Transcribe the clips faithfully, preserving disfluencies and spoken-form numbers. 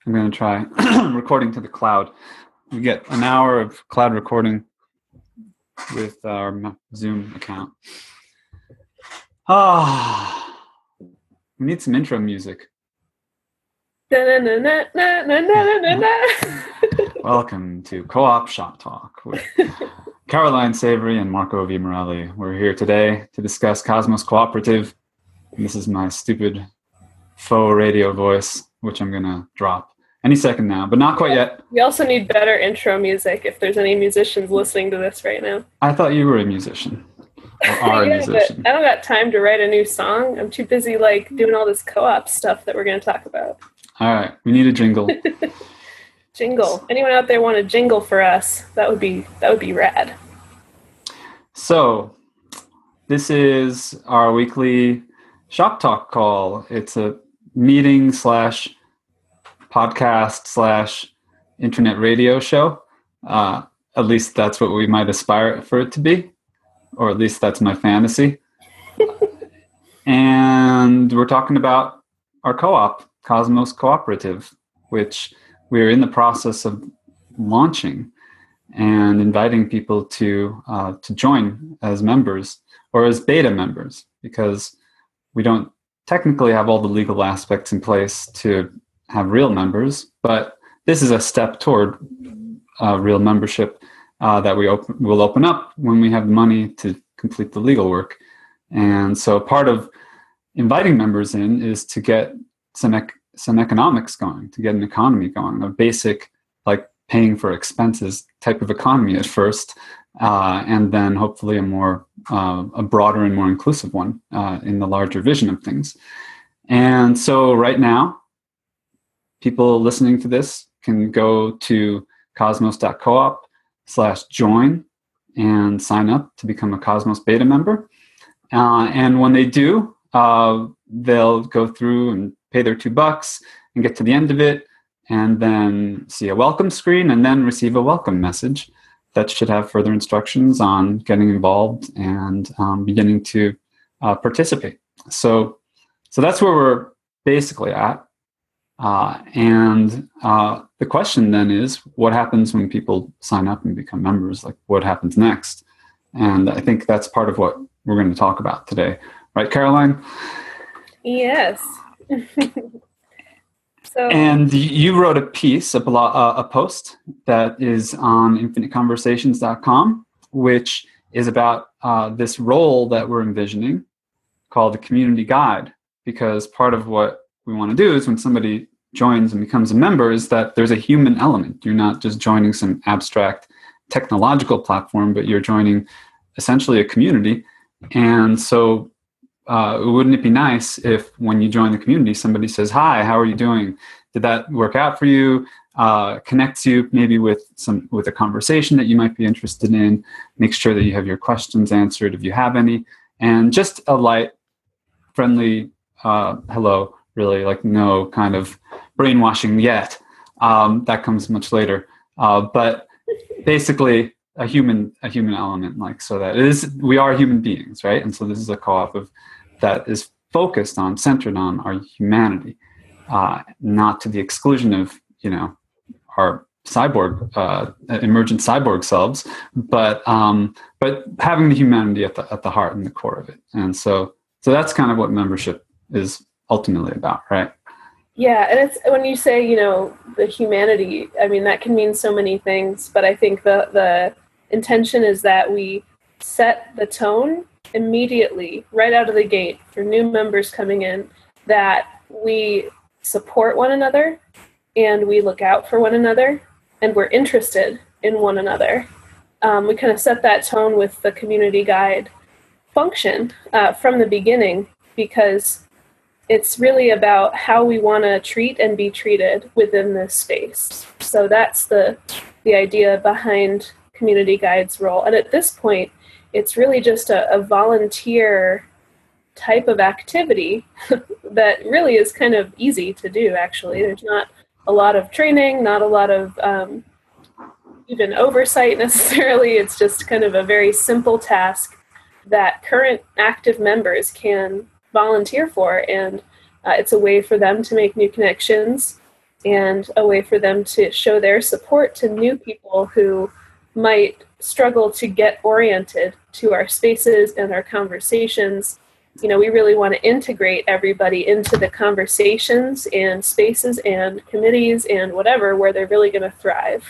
I'm going to try recording to the cloud. We get an hour of cloud recording with our Zoom account. Ah, we need some intro music. Welcome to Co-op Shop Talk with Caroline Savory and Marco V. Morelli. We're here today to discuss Cosmos Cooperative. And this is my stupid faux radio voice, which I'm going to drop any second now, but not quite yet. We also need better intro music if there's any musicians listening to this right now. I thought you were a musician. Or are yeah, a musician. I don't got time to write a new song. I'm too busy like doing all this co-op stuff that we're going to talk about. All right, we need a jingle. Jingle. Anyone out there want a jingle for us? That would be that would be rad. So, this is our weekly Shop Talk call. It's a meeting slash podcast slash internet radio show. Uh, at least that's what we might aspire for it to be, or at least that's my fantasy. And we're talking about our co-op, Cosmos Cooperative, which we're in the process of launching and inviting people to uh, to join as members or as beta members, because we don't technically have all the legal aspects in place to have real members, but this is a step toward uh, real membership uh, that we open, will open up when we have money to complete the legal work. And so part of inviting members in is to get some ec- some economics going, to get an economy going, a basic like paying for expenses type of economy at first, uh, and then hopefully a more uh, a broader and more inclusive one uh, in the larger vision of things. And so right now, people listening to this can go to cosmos.coop slash join and sign up to become a Cosmos beta member. Uh, and when they do, uh, they'll go through and pay their two bucks and get to the end of it and then see a welcome screen and then receive a welcome message that should have further instructions on getting involved and um, beginning to uh, participate. So, so that's where we're basically at. Uh, and uh, the question then is, what happens when people sign up and become members? Like, what happens next? And I think that's part of what we're going to talk about today. Right, Caroline? Yes. So, and you wrote a piece, a, blog, uh, a post that is on infinite conversations dot com, which is about uh, this role that we're envisioning called the community guide. Because part of what we want to do is when somebody joins and becomes a member is that there's a human element. You're not just joining some abstract technological platform, but you're joining essentially a community. And so uh, wouldn't it be nice if when you join the community, somebody says, hi, how are you doing? Did that work out for you? Uh, connects you maybe with some with a conversation that you might be interested in. Make sure that you have your questions answered if you have any. And just a light, friendly uh, hello, really, like no kind of brainwashing yet. Um, that comes much later. Uh, but basically a human a human element, like so that it is we are human beings, right? And so this is a co-op of that is focused on, centered on our humanity, uh, not to the exclusion of, you know, our cyborg, uh, emergent cyborg selves, but um, but having the humanity at the at the heart and the core of it. And so so that's kind of what membership is ultimately about, right? Yeah, and it's when you say, you know, the humanity, I mean, that can mean so many things, but I think the the intention is that we set the tone immediately, right out of the gate, for new members coming in, that we support one another and we look out for one another and we're interested in one another. Um, we kind of set that tone with the community guide function uh, from the beginning, because it's really about how we want to treat and be treated within this space. So that's the the idea behind Community Guide's role. And at this point, it's really just a, a volunteer type of activity that really is kind of easy to do, actually. There's not a lot of training, not a lot of um, even oversight necessarily. It's just kind of a very simple task that current active members can volunteer for, and uh, it's a way for them to make new connections and a way for them to show their support to new people who might struggle to get oriented to our spaces and our conversations. You know, we really want to integrate everybody into the conversations and spaces and committees and whatever where they're really going to thrive.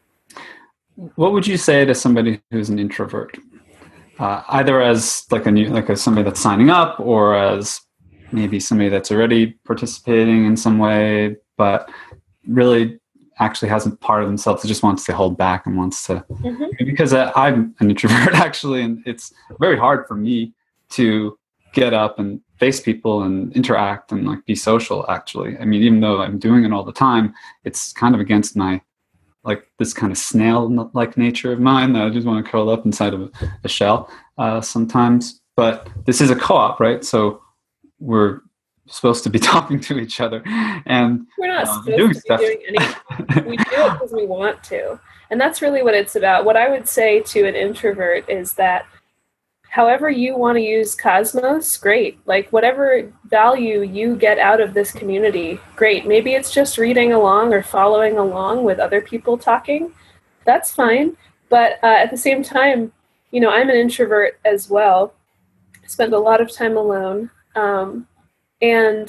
What would you say to somebody who's an introvert, uh, either as like a new, like as somebody that's signing up, or as maybe somebody that's already participating in some way, but really actually hasn't part of themselves, it just wants to hold back and wants to, mm-hmm. because uh, I'm an introvert actually, and it's very hard for me to get up and face people and interact and like be social actually. I mean, even though I'm doing it all the time, it's kind of against my, like this kind of snail-like nature of mine that I just want to curl up inside of a shell uh, sometimes. But this is a co-op, right? So we're supposed to be talking to each other, and we're not um, supposed doing to be stuff. doing anything. We do it because we want to, and that's really what it's about. What I would say to an introvert is that however you want to use Cosmos, great. Like whatever value you get out of this community, great. Maybe it's just reading along or following along with other people talking. That's fine. But uh, at the same time, you know, I'm an introvert as well. I spend a lot of time alone. Um, and,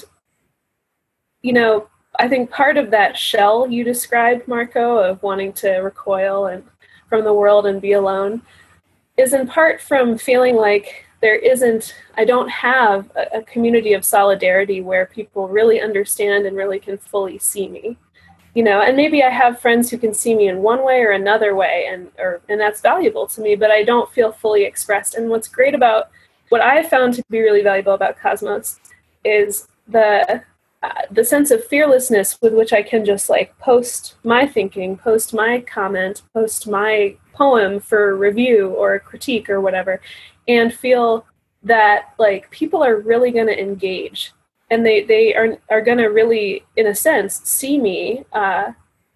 you know, I think part of that shell you described, Marco, of wanting to recoil and from the world and be alone, is in part from feeling like there isn't, I don't have a, a community of solidarity where people really understand and really can fully see me, you know, and maybe I have friends who can see me in one way or another way, and or and that's valuable to me, but I don't feel fully expressed. And what's great about, what I found to be really valuable about Cosmos is the uh, the sense of fearlessness with which I can just like post my thinking, post my comment, post my poem for review or critique or whatever, and feel that like people are really going to engage, and they they are are going to really, in a sense, see me uh,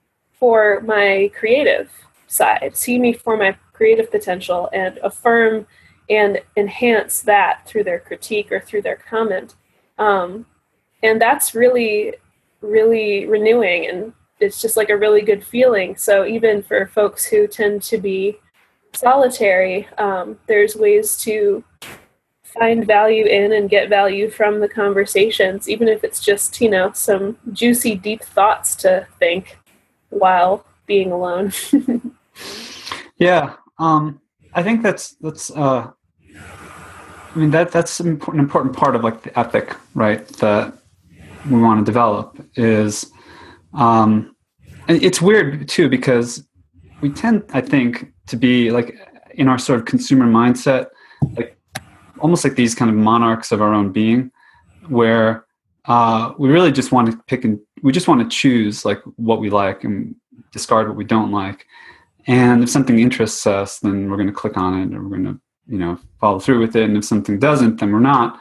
for my creative side, see me for my creative potential, and affirm and enhance that through their critique or through their comment. Um, and that's really, really renewing, and it's just like a really good feeling. So even for folks who tend to be solitary, um, there's ways to find value in and get value from the conversations, even if it's just, you know, some juicy, deep thoughts to think while being alone. Yeah. Um, I think that's, that's, uh, I mean, that that's an important, important part of like the ethic, right, that we want to develop is, um, and it's weird too, because we tend, I think, to be like in our sort of consumer mindset, like almost like these kind of monarchs of our own being, where uh, we really just want to pick and we just want to choose like what we like and discard what we don't like. And if something interests us, then we're going to click on it, or we're going to, you know, follow through with it. And if something doesn't, then we're not.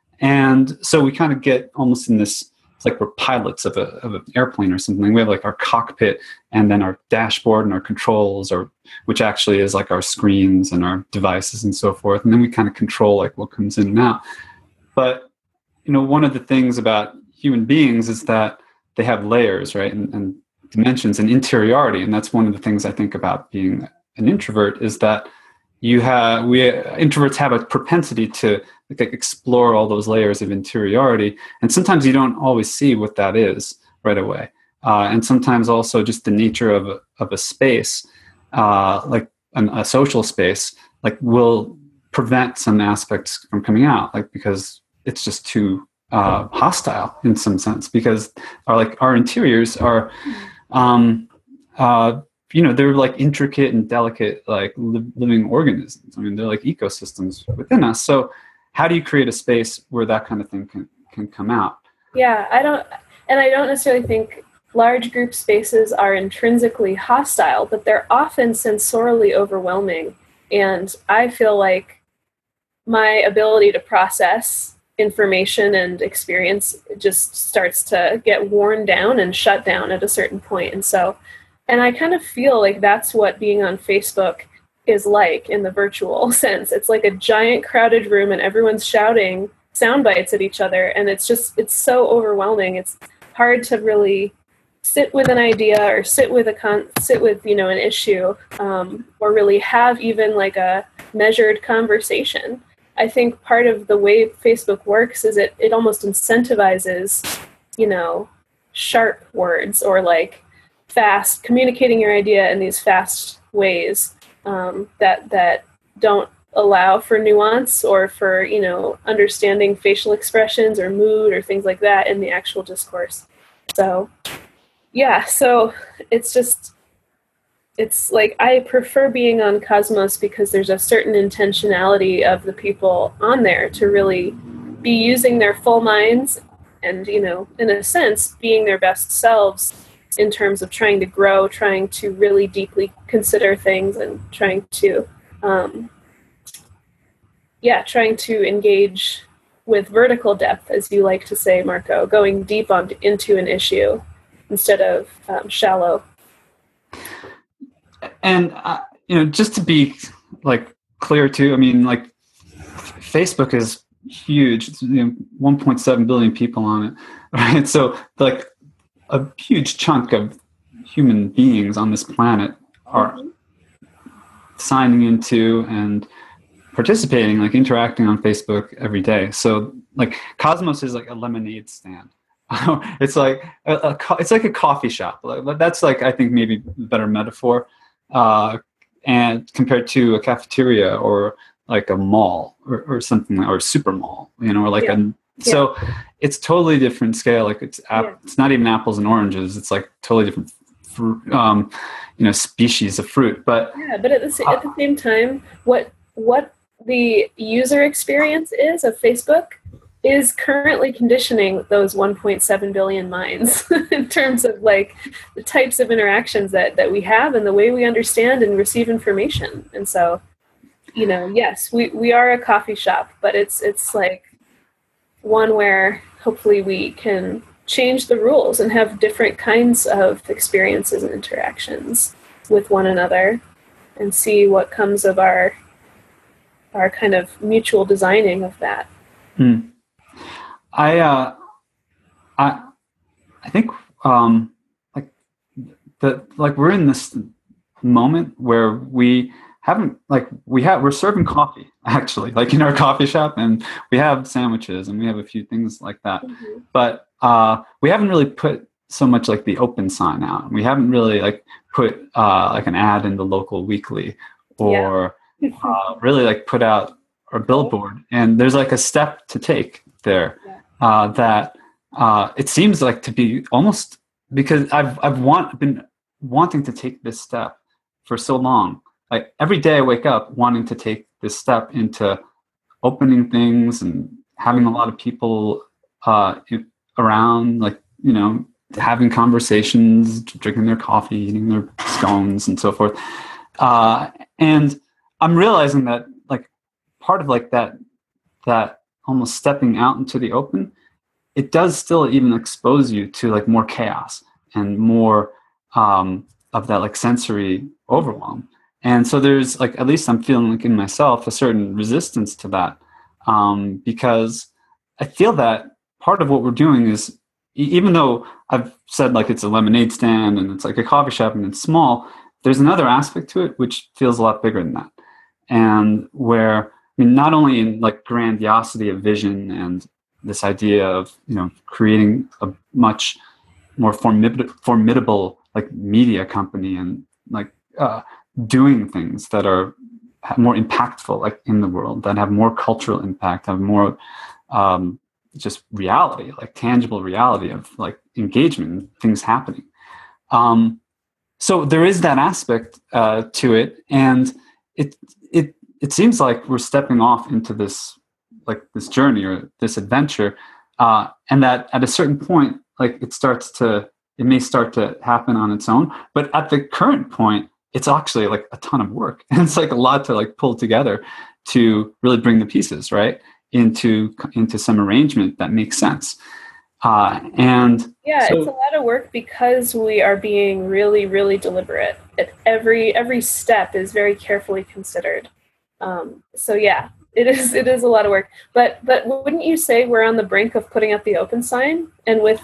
And so we kind of get almost in this, it's like we're pilots of, a, of an airplane or something. We have like our cockpit and then our dashboard and our controls, or which actually is like our screens and our devices and so forth. And then we kind of control like what comes in and out. But, you know, one of the things about human beings is that they have layers, right? And, and dimensions and interiority. And that's one of the things I think about being an introvert, is that you have, we introverts have a propensity to like explore all those layers of interiority. And sometimes you don't always see what that is right away. Uh, and sometimes also just the nature of a, of a space, uh, like an, a social space, like will prevent some aspects from coming out, like because it's just too uh, hostile in some sense, because our like our interiors are, um, uh, you know, they're like intricate and delicate, like li- living organisms. I mean, they're like ecosystems within us. So how do you create a space where that kind of thing can, can come out? Yeah, I don't, and I don't necessarily think large group spaces are intrinsically hostile, but they're often sensorially overwhelming. And I feel like my ability to process information and experience just starts to get worn down and shut down at a certain point. And so, and I kind of feel like that's what being on Facebook is like in the virtual sense. It's like a giant crowded room and everyone's shouting sound bites at each other. And it's just, it's so overwhelming. It's hard to really sit with an idea or sit with a con sit with you know an issue, um, or really have even like a measured conversation. I think part of the way Facebook works is it it almost incentivizes, you know, sharp words or like fast communicating your idea in these fast ways, um, that that don't allow for nuance or for, you know, understanding facial expressions or mood or things like that in the actual discourse. So yeah, so it's just, it's like I prefer being on Cosmos because there's a certain intentionality of the people on there to really be using their full minds and, you know, in a sense, being their best selves in terms of trying to grow, trying to really deeply consider things and trying to, um, yeah, trying to engage with vertical depth, as you like to say, Marco, going deep on, into an issue instead of um, shallow. And, uh, you know, just to be like clear too, I mean, like Facebook is huge. It's, you know, one point seven billion people on it, right? So like a huge chunk of human beings on this planet are mm-hmm. signing into and participating, like interacting on Facebook every day. So like Cosmos is like a lemonade stand. It's like a, a it's like a coffee shop. That's like, I think maybe a better metaphor, uh, and compared to a cafeteria or like a mall or, or something, or a super mall, you know, or like yeah. a so yeah. It's totally different scale. Like it's yeah. it's not even apples and oranges. It's like totally different, fruit, um, you know, species of fruit. But yeah, but at the uh, at the same time, what what the user experience is of Facebook is currently conditioning those one point seven billion minds in terms of like the types of interactions that, that we have and the way we understand and receive information. And so, you know, yes, we, we are a coffee shop, but it's, it's like one where hopefully we can change the rules and have different kinds of experiences and interactions with one another and see what comes of our, our kind of mutual designing of that. Mm. I, uh, I, I think, um, like the, like we're in this moment where we haven't, like we have, we're serving coffee actually, like in our coffee shop, and we have sandwiches and we have a few things like that. Mm-hmm. But, uh, we haven't really put so much like the open sign out. We haven't really like put, uh, like an ad in the local weekly or, yeah. uh, really like put out our billboard. And there's like a step to take there. Yeah. Uh, that uh, it seems like to be almost, because I've I've want been wanting to take this step for so long. Like every day I wake up wanting to take this step into opening things and having a lot of people uh, around, like, you know, having conversations, drinking their coffee, eating their scones, and so forth. Uh, and I'm realizing that like part of like that that. almost stepping out into the open, it does still even expose you to like more chaos and more um, of that like sensory overwhelm. And so there's like, at least I'm feeling like in myself, a certain resistance to that, um, because I feel that part of what we're doing is, even though I've said like it's a lemonade stand and it's like a coffee shop and it's small, there's another aspect to it which feels a lot bigger than that. And where, I mean, not only in like grandiosity of vision and this idea of, you know, creating a much more formid- formidable like media company and like uh, doing things that are more impactful like in the world, that have more cultural impact, have more um, just reality, like tangible reality of like engagement, things happening. Um, so there is that aspect uh, to it, and it it. It seems like we're stepping off into this, like this journey or this adventure, uh, and that at a certain point, like it starts to, it may start to happen on its own. But at the current point, it's actually like a ton of work, and it's like a lot to like pull together to really bring the pieces right into into some arrangement that makes sense. Uh, and yeah, so, it's a lot of work because we are being really, really deliberate. At every every step is very carefully considered. Um, so yeah, it is it is a lot of work. But but wouldn't you say we're on the brink of putting up the open sign? And with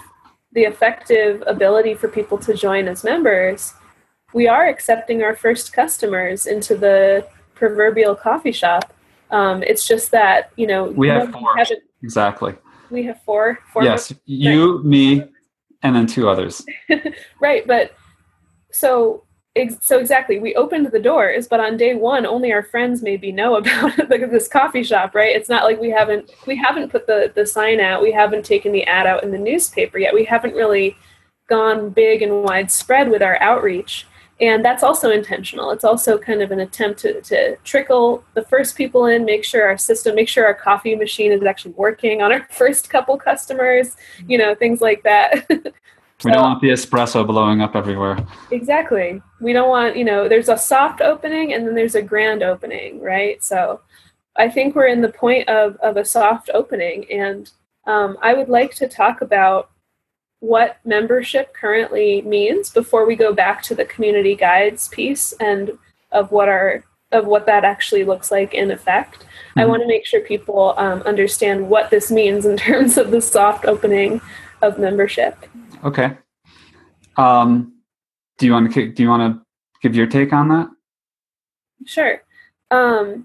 the effective ability for people to join as members, we are accepting our first customers into the proverbial coffee shop. Um, it's just that, you know, we have four. Exactly. We have four. four yes, members. You, me, and then two others. Right, but so ex- so exactly, we opened the doors, but on day one, only our friends maybe know about this coffee shop, right? It's not like we haven't we haven't put the the sign out, we haven't taken the ad out in the newspaper yet. We haven't really gone big and widespread with our outreach. And that's also intentional. It's also kind of an attempt to, to trickle the first people in, make sure our system, make sure our coffee machine is actually working on our first couple customers, you know, things like that. We don't want the espresso blowing up everywhere. Exactly. We don't want, you know, there's a soft opening and then there's a grand opening, right? So I think we're in the point of, of a soft opening. And um, I would like to talk about what membership currently means before we go back to the community guides piece and of what our of what that actually looks like in effect. Mm-hmm. I want to make sure people um, understand what this means in terms of the soft opening of membership. Okay. Um, do you want to do you want to give your take on that? Sure. Um,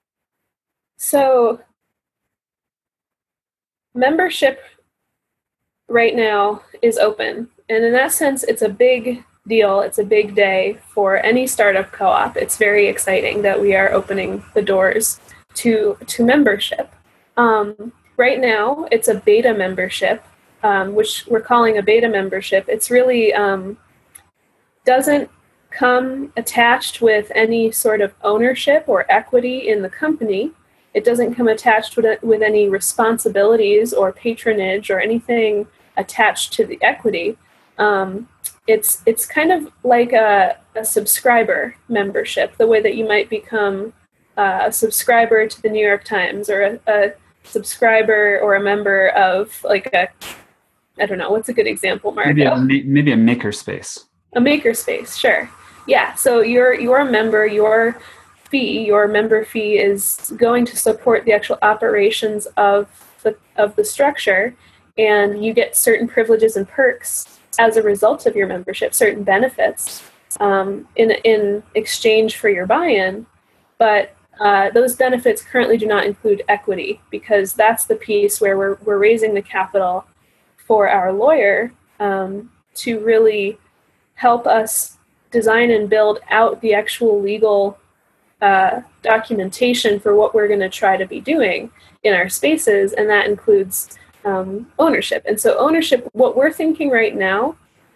so membership right now is open. And in that sense, it's a big deal. It's a big day for any startup co-op. It's very exciting that we are opening the doors to, to membership. Um, right now, it's a beta membership, um, which we're calling a beta membership. It's really um, doesn't come attached with any sort of ownership or equity in the company. It doesn't come attached with, with any responsibilities or patronage or anything attached to the equity. Um, it's it's kind of like a, a subscriber membership, the way that you might become uh, a subscriber to the New York Times or a, a subscriber or a member of like a, I don't know, what's a good example, Marco? Maybe a, maybe a makerspace. A makerspace, sure. Yeah, so you're, you're a member, your fee, your member fee is going to support the actual operations of the, of the structure, and you get certain privileges and perks as a result of your membership, certain benefits um, in in exchange for your buy-in. But uh, those benefits currently do not include equity, because that's the piece where we're we're raising the capital for our lawyer um, to really help us design and build out the actual legal uh, documentation for what we're going to try to be doing in our spaces, and that includes Um, ownership. And so ownership, what we're thinking right now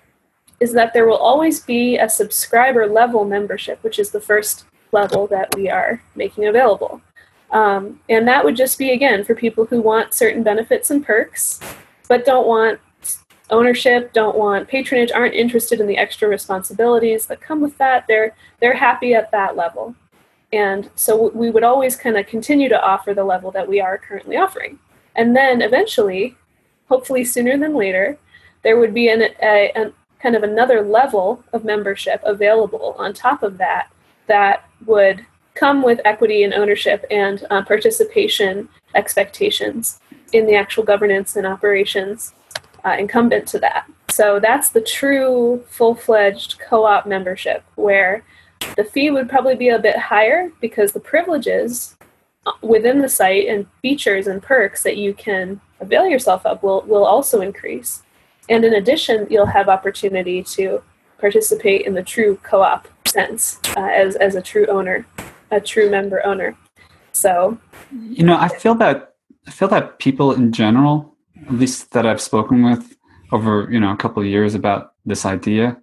is that there will always be a subscriber level membership, which is the first level that we are making available. Um, and that would just be, again, for people who want certain benefits and perks, but don't want ownership, don't want patronage, aren't interested in the extra responsibilities that come with that. They're, they're happy at that level. And so we would always kind of continue to offer the level that we are currently offering. And then eventually, hopefully sooner than later, there would be an, a, a kind of another level of membership available on top of that that would come with equity and ownership and uh, participation expectations in the actual governance and operations uh, incumbent to that. So that's the true full-fledged co-op membership, where the fee would probably be a bit higher because the privileges within the site and features and perks that you can avail yourself of will, will also increase. And in addition, you'll have opportunity to participate in the true co-op sense uh, as, as a true owner, a true member owner. So, you know, I feel that, I feel that people in general, at least that I've spoken with over, you know, a couple of years about this idea,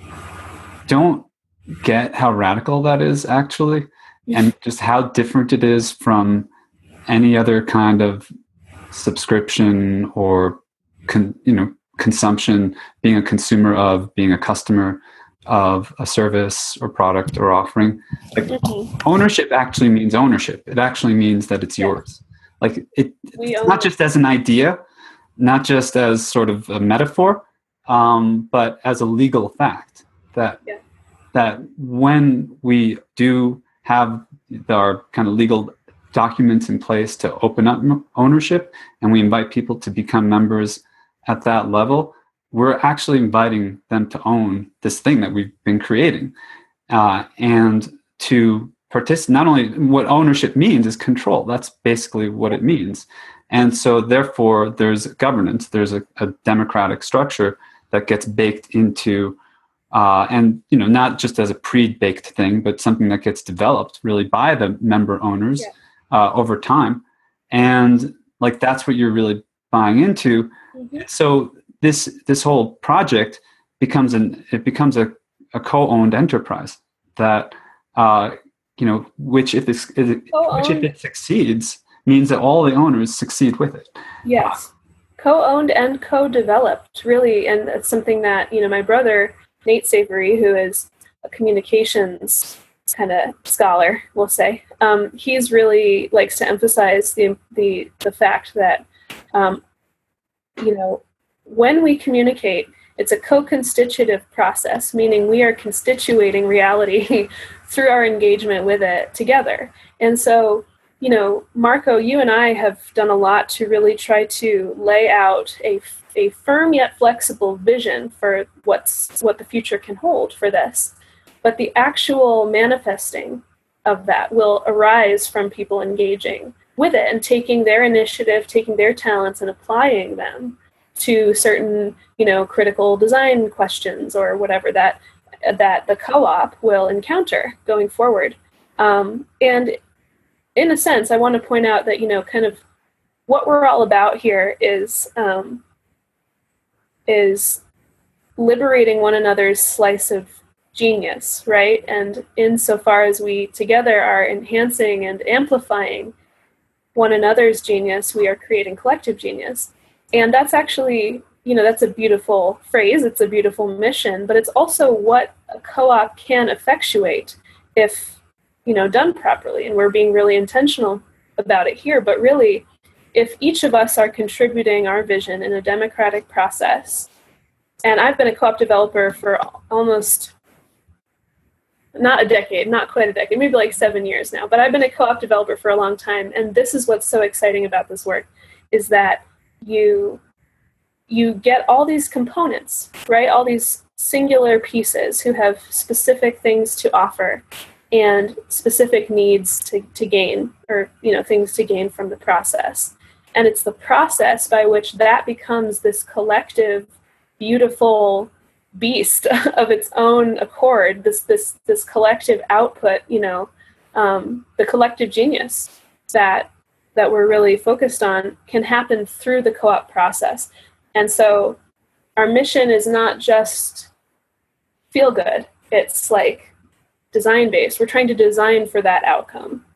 don't get how radical that is actually. And just how different it is from any other kind of subscription or, con, you know, consumption, being a consumer of, being a customer of a service or product or offering. Like mm-hmm. Ownership actually means ownership. It actually means that it's yeah. yours. Like it, it's not just as an idea, not just as sort of a metaphor, um, but as a legal fact that yeah. that when we do have our kind of legal documents in place to open up ownership, and we invite people to become members at that level, we're actually inviting them to own this thing that we've been creating, uh, and to participate. Not only what ownership means is control. That's basically what it means. And so therefore there's governance, there's a, a democratic structure that gets baked into, uh, and, you know, not just as a pre-baked thing, but something that gets developed really by the member owners yeah. uh, over time. And like, that's what you're really buying into. Mm-hmm. So this, this whole project becomes an, it becomes a, a co-owned enterprise that, uh, you know, which if it's, which if it succeeds, means that all the owners succeed with it. Yes. Co-owned and co-developed, really. And it's something that, you know, my brother, Nate Savory, who is a communications kind of scholar, we'll say, um, he's really likes to emphasize the the, the fact that, um, you know, when we communicate, it's a co-constitutive process, meaning we are constituting reality through our engagement with it together. And so, you know, Marco, you and I have done a lot to really try to lay out a, a firm yet flexible vision for what's what the future can hold for this. But the actual manifesting of that will arise from people engaging with it and taking their initiative, taking their talents and applying them to certain, you know, critical design questions or whatever that that the co-op will encounter going forward. Um, and in a sense, I want to point out that, you know, kind of what we're all about here is um, is liberating one another's slice of genius, right? And insofar as we together are enhancing and amplifying one another's genius, we are creating collective genius. And that's actually, you know, that's a beautiful phrase. It's a beautiful mission, but it's also what a co-op can effectuate if, you know, done properly. And we're being really intentional about it here. But really, if each of us are contributing our vision in a democratic process, and I've been a co-op developer for almost, not a decade, not quite a decade, maybe like seven years now, but I've been a co-op developer for a long time. And this is what's so exciting about this work, is that you you get all these components, right? All these singular pieces who have specific things to offer and specific needs to, to gain, or, you know, things to gain from the process. And it's the process by which that becomes this collective, beautiful beast of its own accord, this this this collective output, you know, um, the collective genius that that we're really focused on can happen through the co-op process. And so our mission is not just feel good, it's like design-based. We're trying to design for that outcome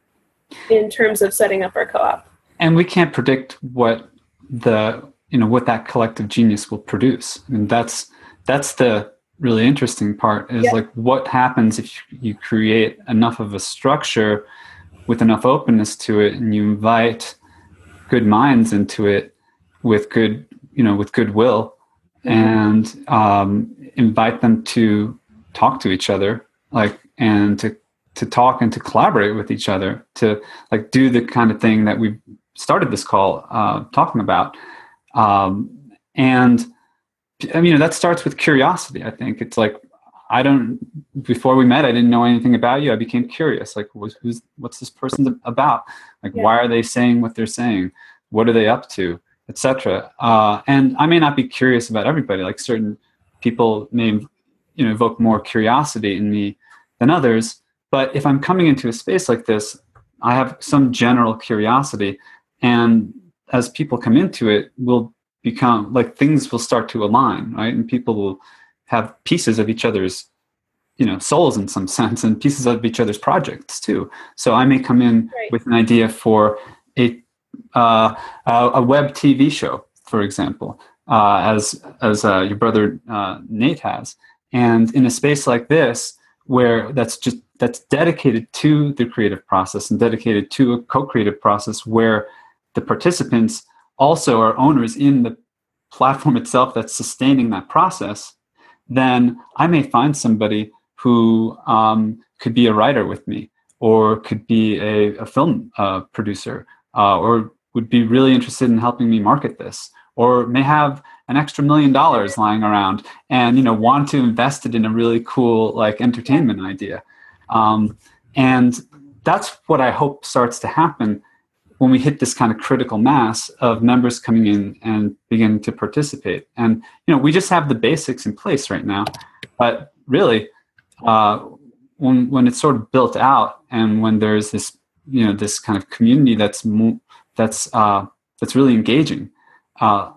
in terms of setting up our co-op. And we can't predict what the, you know, what that collective genius will produce. And that's that's the really interesting part, is yeah. like what happens if you create enough of a structure with enough openness to it, and you invite good minds into it with good, you know, with goodwill, mm-hmm. and um, invite them to talk to each other, like, and to to talk and to collaborate with each other, to like do the kind of thing that we started this call uh, talking about. Um, and I mean, that starts with curiosity. I think it's like, I don't, before we met, I didn't know anything about you. I became curious. Like, who's, who's what's this person about? Like, yeah. why are they saying what they're saying? What are they up to, et cetera. Uh, and I may not be curious about everybody. Like, certain people may, you know, evoke more curiosity in me than others. But if I'm coming into a space like this, I have some general curiosity. And as people come into it, we'll become, like, things will start to align, right? And people will have pieces of each other's, you know, souls in some sense, and pieces of each other's projects too. So I may come in right. with an idea for a uh, a web T V show, for example, uh, as as uh, your brother uh, Nate has, and in a space like this, where that's just that's dedicated to the creative process and dedicated to a co-creative process, where the participants also are owners in the platform itself that's sustaining that process, then I may find somebody who um, could be a writer with me, or could be a, a film uh, producer, uh, or would be really interested in helping me market this, or may have an extra million dollars lying around and, you know, want to invest it in a really cool, like, entertainment idea. Um, and that's what I hope starts to happen when we hit this kind of critical mass of members coming in and beginning to participate. And, you know, we just have the basics in place right now. But really, uh, when when it's sort of built out and when there's this, you know, this kind of community that's mo- that's uh, that's really engaging, uh,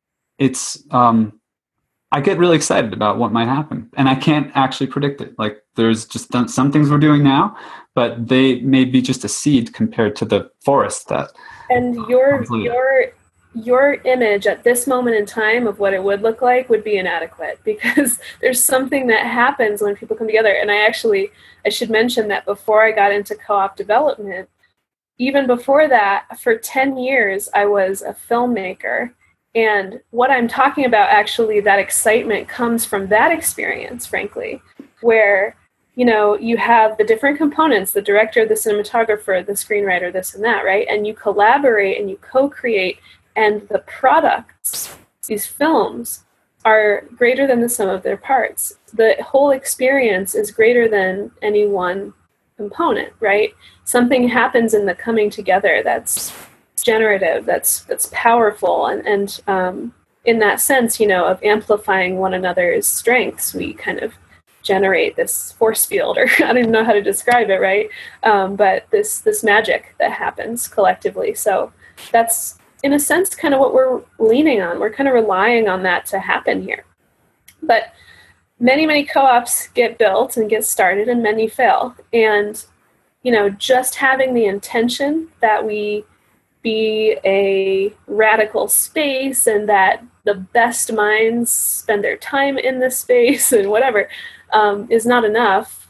it's um, I get really excited about what might happen, and I can't actually predict it. Like, there's just some things we're doing now, but they may be just a seed compared to the forest that. And your your your image at this moment in time of what it would look like would be inadequate, because there's something that happens when people come together. And I actually I should mention that before I got into co-op development, even before that, for ten years, I was a filmmaker. And what I'm talking about, actually, that excitement comes from that experience, frankly, where, you know, you have the different components, the director, the cinematographer, the screenwriter, this and that, right? And you collaborate and you co-create, and the products, these films, are greater than the sum of their parts. The whole experience is greater than any one component, right? Something happens in the coming together that's generative, that's that's powerful, and and um, in that sense, you know, of amplifying one another's strengths, we kind of generate this force field, or I don't even know how to describe it, right? Um, but this this magic that happens collectively. So that's, in a sense, kind of what we're leaning on. We're kind of relying on that to happen here. But many, many co-ops get built and get started, and many fail. And, you know, just having the intention that we be a radical space and that the best minds spend their time in this space and whatever um, is not enough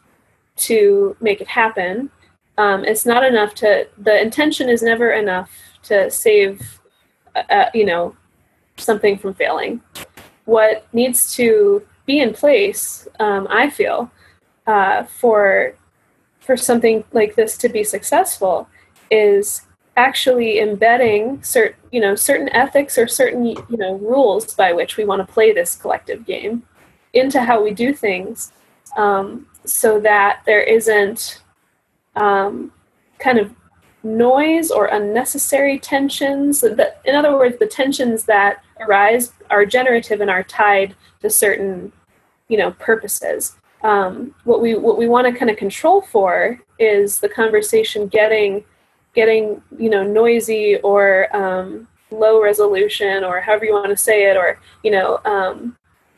to make it happen. Um, it's not enough to, the intention is never enough to save, uh, you know, something from failing. What needs to be in place, um, I feel, uh, for for something like this to be successful is actually embedding certain, you know, certain ethics or certain, you know, rules by which we want to play this collective game into how we do things, um, so that there isn't um, kind of noise or unnecessary tensions. That, in other words, the tensions that arise are generative and are tied to certain, you know, purposes. Um, what we what we want to kind of control for is the conversation getting getting, you know, noisy or um, low resolution, or however you want to say it, or, you know, um,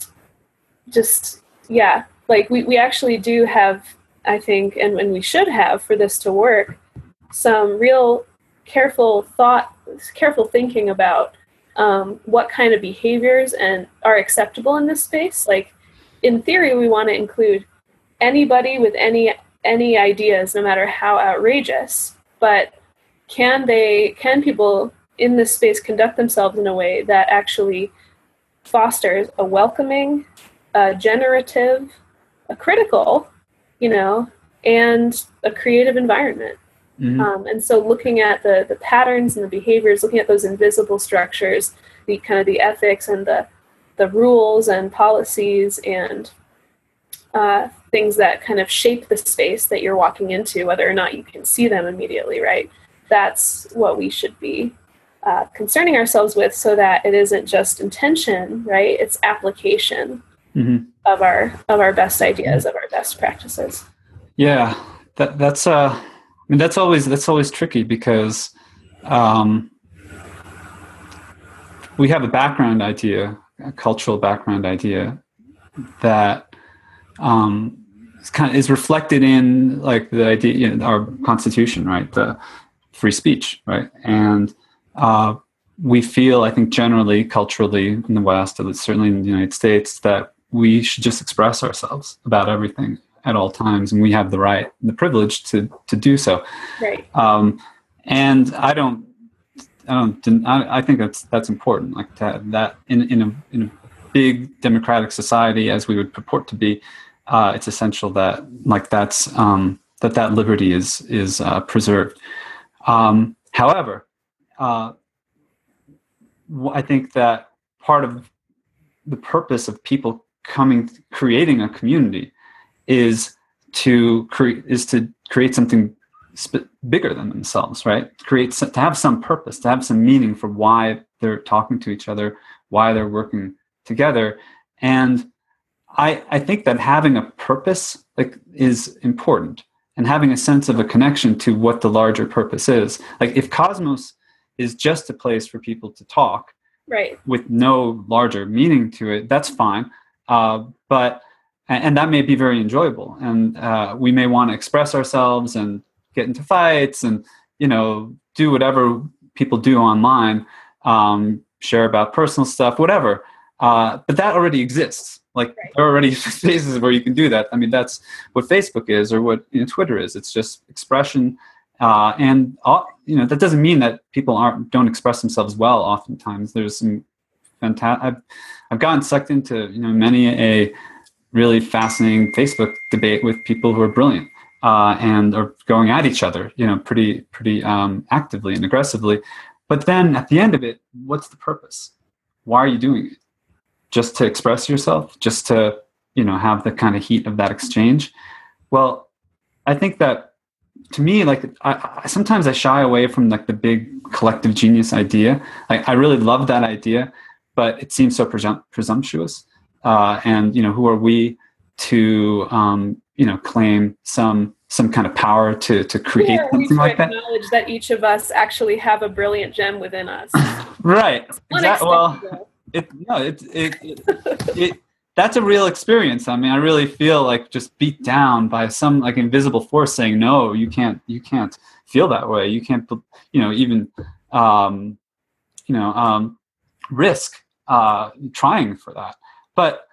just, yeah, like we, we actually do have, I think, and, and we should have, for this to work, some real careful thought, careful thinking about um, what kind of behaviors and are acceptable in this space. Like, in theory, we want to include anybody with any any ideas, no matter how outrageous, but Can they, can people in this space conduct themselves in a way that actually fosters a welcoming, a generative, a critical, you know, and a creative environment? Mm-hmm. Um, and so looking at the, the patterns and the behaviors, looking at those invisible structures, the kind of the ethics and the, the rules and policies and uh, things that kind of shape the space that you're walking into, whether or not you can see them immediately, right? That's what we should be uh, concerning ourselves with, so that it isn't just intention, right? It's application mm-hmm. of our of our best ideas, of our best practices. Yeah, that that's uh, I mean that's always that's always tricky, because um, we have a background idea, a cultural background idea that um, is kind of is reflected in, like, the idea, you know, our Constitution, right? The free speech, right? And uh, we feel, I think, generally, culturally in the West, certainly in the United States, that we should just express ourselves about everything at all times, and we have the right, the privilege to to do so. Right. Um, and I don't, I don't, I, I think that's that's important. Like, to have that in in a in a big democratic society, as we would purport to be, uh, it's essential that like that's um, that that liberty is is uh, preserved. Um, however, uh, I think that part of the purpose of people coming, creating a community is to create, is to create something sp- bigger than themselves, right? Create, to have some purpose, to have some meaning for why they're talking to each other, why they're working together. And I, I think that having a purpose like is important, and having a sense of a connection to what the larger purpose is. Like if Cosmos is just a place for people to talk, right, with no larger meaning to it, that's fine. Uh, but and that may be very enjoyable, and uh, we may want to express ourselves and get into fights and, you know, do whatever people do online, um, share about personal stuff, whatever. Uh, but that already exists. Like right. There are already spaces where you can do that. I mean, that's what Facebook is, or what, you know, Twitter is. It's just expression, uh, and all, you know, that doesn't mean that people aren't don't express themselves well. Oftentimes, there's some fantastic. I've I've gotten sucked into, you know, many a really fascinating Facebook debate with people who are brilliant uh, and are going at each other, you know, pretty pretty um, actively and aggressively. But then at the end of it, what's the purpose? Why are you doing it? Just to express yourself? Just to, you know, have the kind of heat of that exchange? Well, I think that to me, like, I, I sometimes I shy away from like the big collective genius idea. Like, I really love that idea, but it seems so presum- presumptuous. Uh, and, you know, who are we to, um, you know, claim some some kind of power to to create yeah, something like that? Acknowledge that each of us actually have a brilliant gem within us. Right. Exactly. Well, it no, it it, it, it that's a real experience. I mean, I really feel like just beat down by some like invisible force saying, no, you can't, you can't feel that way. You can't, you know, even, um, you know, um, risk uh, trying for that. But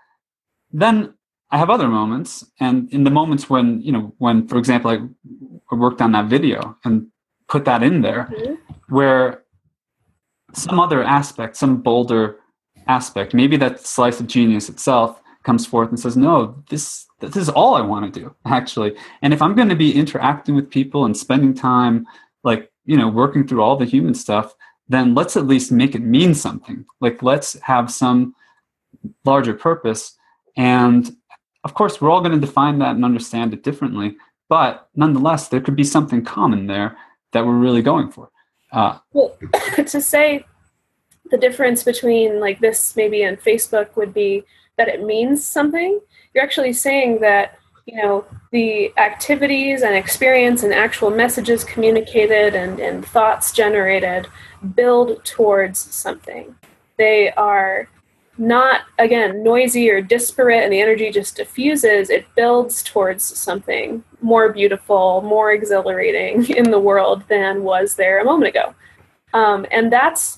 then I have other moments, and in the moments when, you know, when, for example, I worked on that video and put that in there, mm-hmm. where some other aspect, some bolder aspect, maybe that slice of genius itself comes forth and says, no, this this is all I want to do, actually. And if I'm going to be interacting with people and spending time, like, you know, working through all the human stuff, then let's at least make it mean something. Like, let's have some larger purpose. And of course, we're all going to define that and understand it differently. But nonetheless, there could be something common there that we're really going for. Uh, well, to say the difference between like this maybe and Facebook would be that it means something. You're actually saying that, you know, the activities and experience and actual messages communicated and, and thoughts generated build towards something. They are not, again, noisy or disparate and the energy just diffuses. It builds towards something more beautiful, more exhilarating in the world than was there a moment ago. Um, and that's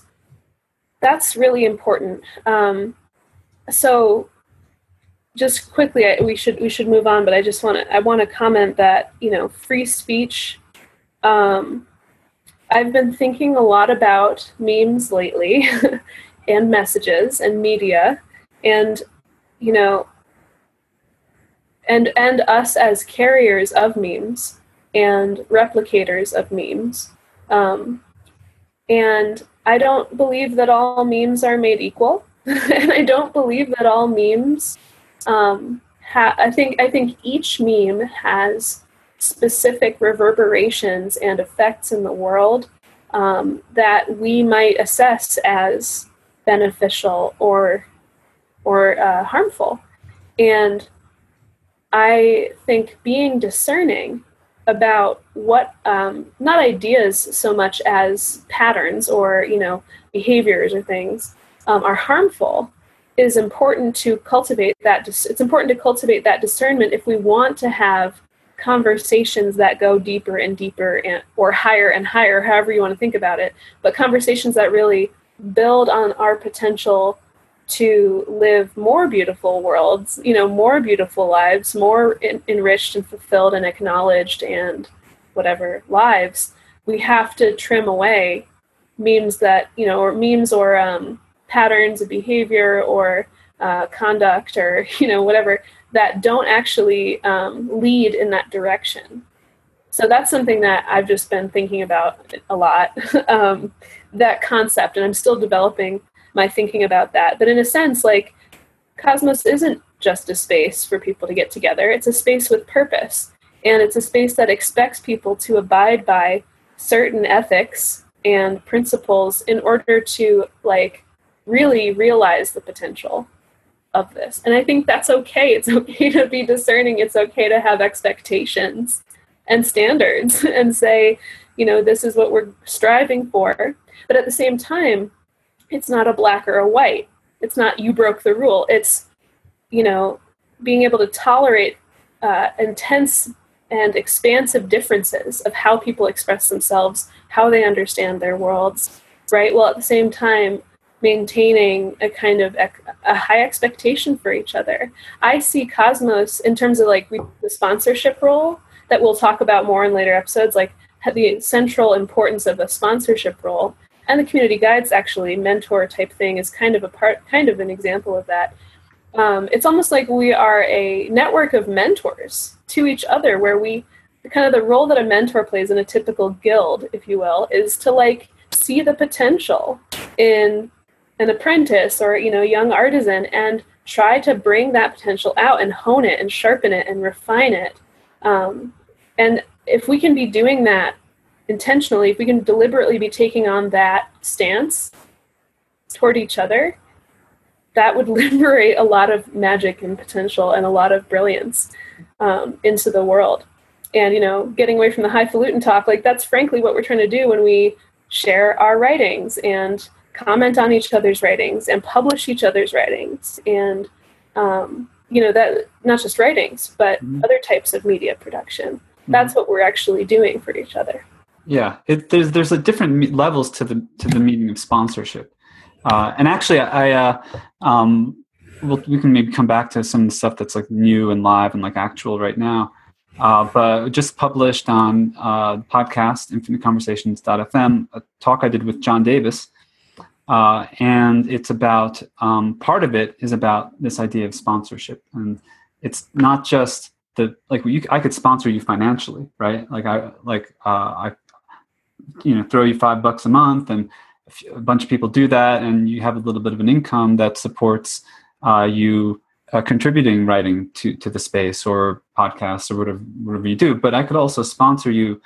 that's really important. Um, so just quickly, I, we should we should move on, but I just want to I want to comment that, you know, free speech. Um, I've been thinking a lot about memes lately and messages and media, and, you know, and and us as carriers of memes and replicators of memes. Um, and I don't believe that all memes are made equal, and I don't believe that all memes. Um, ha- I think I think each meme has specific reverberations and effects in the world um, that we might assess as beneficial or or uh, harmful. And I think being discerning about what, um, not ideas so much as patterns or, you know, behaviors or things um, are harmful is important to cultivate that. Dis- it's important to cultivate that discernment if we want to have conversations that go deeper and deeper and, or higher and higher, however you want to think about it, but conversations that really build on our potential to live more beautiful worlds, you know, more beautiful lives, more en- enriched and fulfilled and acknowledged and whatever lives. We have to trim away memes that, you know, or memes or um, patterns of behavior or uh, conduct or, you know, whatever that don't actually um, lead in that direction. So that's something that I've just been thinking about a lot, um, that concept, and I'm still developing my thinking about that. But in a sense, like, Cosmos isn't just a space for people to get together. It's a space with purpose. And it's a space that expects people to abide by certain ethics and principles in order to like really realize the potential of this. And I think that's okay. It's okay to be discerning. It's okay to have expectations and standards and say, you know, this is what we're striving for. But at the same time, it's not a black or a white. It's not you broke the rule. It's, you know, being able to tolerate uh, intense and expansive differences of how people express themselves, how they understand their worlds, right? Well, at the same time, maintaining a kind of ec- a high expectation for each other. I see Cosmos in terms of like the sponsorship role that we'll talk about more in later episodes, like the central importance of a sponsorship role. And the community guides actually mentor type thing is kind of a part, kind of an example of that. Um, it's almost like we are a network of mentors to each other, where we kind of the role that a mentor plays in a typical guild, if you will, is to like see the potential in an apprentice or, you know, young artisan and try to bring that potential out and hone it and sharpen it and refine it. Um, and if we can be doing that intentionally, if we can deliberately be taking on that stance toward each other, that would liberate a lot of magic and potential and a lot of brilliance um, into the world. And, you know, getting away from the highfalutin talk, like that's frankly what we're trying to do when we share our writings and comment on each other's writings and publish each other's writings. And, um, you know, that not just writings, but mm-hmm. other types of media production. Mm-hmm. That's what we're actually doing for each other. Yeah, it, there's there's a different levels to the to the meaning of sponsorship. Uh, and actually, I uh, um, we'll, we can maybe come back to some of the stuff that's like new and live and like actual right now. Uh, but just published on uh, podcast, infinite conversations dot f m, a talk I did with John Davis. Uh, and it's about, um, part of it is about this idea of sponsorship. And it's not just the, like, you, I could sponsor you financially, right? Like I, like, uh, I, you know, throw you five bucks a month and a bunch of people do that. And you have a little bit of an income that supports uh, you uh, contributing writing to, to the space or podcasts or whatever, whatever you do. But I could also sponsor you